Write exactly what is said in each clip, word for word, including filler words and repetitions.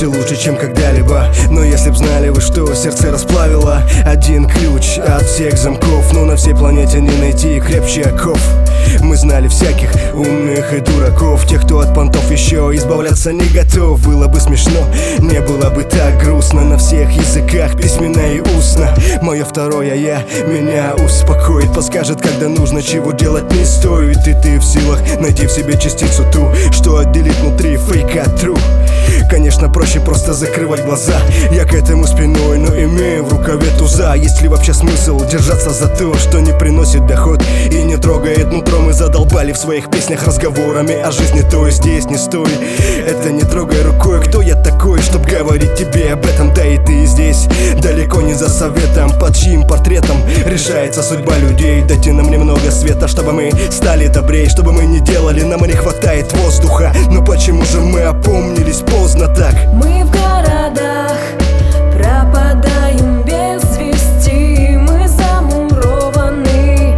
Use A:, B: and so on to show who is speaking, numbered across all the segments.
A: все лучше, чем когда-либо. Но если б знали вы, что сердце расплавило один ключ от всех замков, но на всей планете не найти крепче оков. Мы знали всяких умных и дураков, тех, кто от понтов еще избавляться не готов. Было бы смешно, не было бы так грустно. На всех языках, письменно и устно. Мое второе я меня успокоит, подскажет, когда нужно, чего делать не стоит. И ты в силах найти в себе частицу ту, что отделит внутри фейк от true. Конечно, проще просто закрывать глаза, я к этому спиной, но имею в рукаве туза. Есть ли вообще смысл держаться за то, что не приносит доход и не трогает нутро? Мы задолбали в своих песнях разговорами о жизни, то здесь не стой, это не трогай рукой. Кто я такой, чтоб говорить тебе об этом? Да и ты здесь далеко не за советом, под чьим портретом решается судьба людей. Дайте нам немного света, чтобы мы стали добрее, чтобы мы не делали, нам не хватает воздуха. Но почему же мы опомнились поздно так?
B: Мы в городах пропадаем без вести, мы замурованы,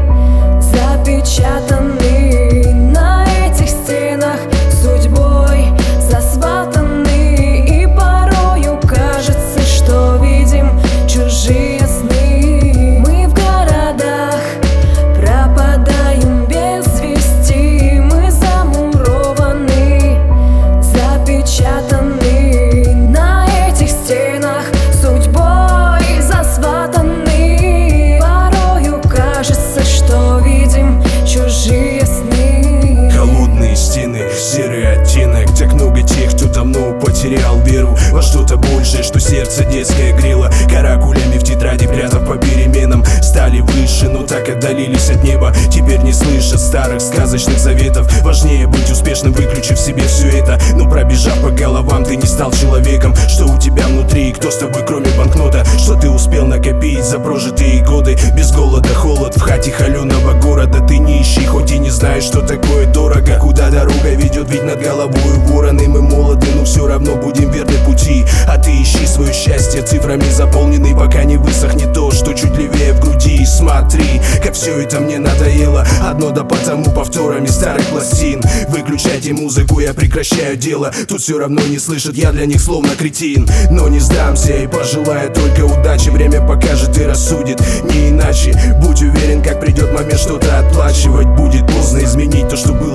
B: запечатаны на этих стенах, судьбой засватаны, и порою кажется, что видим чужие сны. Мы в городах пропадаем без вести, мы замурованы, запечатаны на этих стенах, судьбой засватаны, порою кажется, что видим чужие сны.
C: Холодные стены, серый оттенок, так много тех, кто давно потерял веру во что-то большее, что сердце детское грело. Каракулями в тетради прятав по переменам стали выше, но так отдалились от неба. Теперь не слышат старых сказочных заветов. Важнее быть успешным, выключив в себе все это. Но пробежав по головам, ты не стал человеком. Что у тебя внутри, кто с тобой кроме банкнота? Что ты успел накопить за прожитые годы? Без голода холод в хате холеного города. Ты нищий, хоть и не знаешь, что такое дорого. Куда дорога ведет, ведь над головой вороны. Мы молоды, но все равно будем верны пути. А ты ищи свое счастье цифрами заполненный, пока не высохнет то, что чуть левее в груди. Смотри, как все это мне надоело, одно да потому повторами старых пластин. Выключайте музыку, я прекращаю дело. Тут все равно не слышит, я для них словно кретин. Но не сдамся и пожелаю только удачи. Время покажет и рассудит, не иначе. Будь уверен, как придет момент что-то отплачивать. Будет поздно изменить то, что было